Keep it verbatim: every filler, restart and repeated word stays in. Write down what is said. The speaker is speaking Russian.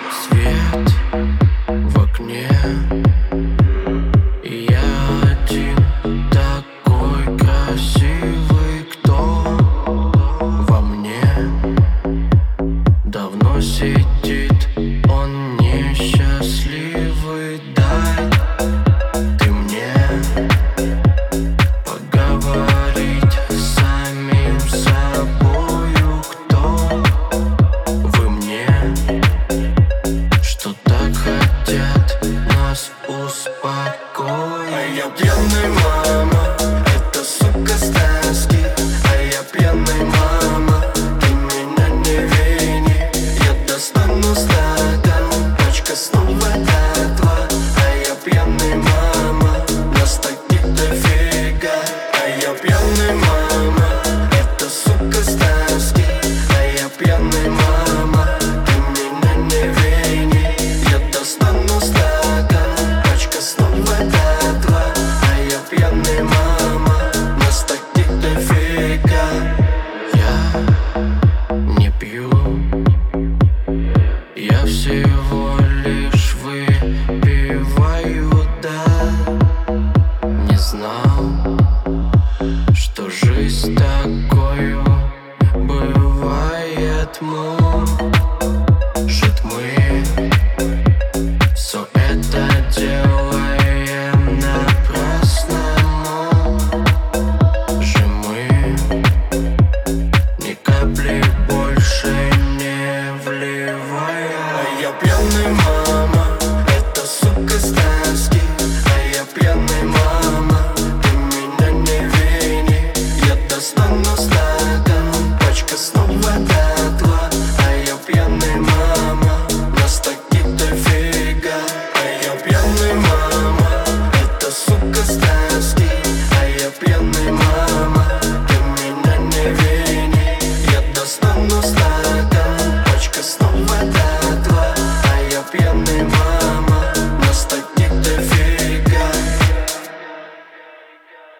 Свет в окне, и я один такой красивый. Кто во мне давно сидит, он несчастливый. Дай ты мне поговорить с самим собою. Кто вы мне, что так хотят нас успокоить? А я пьяный, мама, это сука Стэнски. А я пьяный, мама, ты меня не вини. Я достану стакан, пачка снова дотла. А я пьяный, мама, нас таких дофига. А я пьяный, мама, это сука Стэнски. А я пьяный, мама, ты меня не вини. Я достану стакан, пачка снова дотла. А я пьяный, мама, нас таких дофига. Я не пью, я всего лишь выпиваю, да. Не знал, что жизнь такою бывает. Может, мы все это делаем напрасно? Же мы ни капли больше не вливаем. А я пьяный, мама, это сука Стэнски. А я пьяный, мама, ты меня не вини. Я достану стакан, пачка снова дотла. А я пьяный, мама,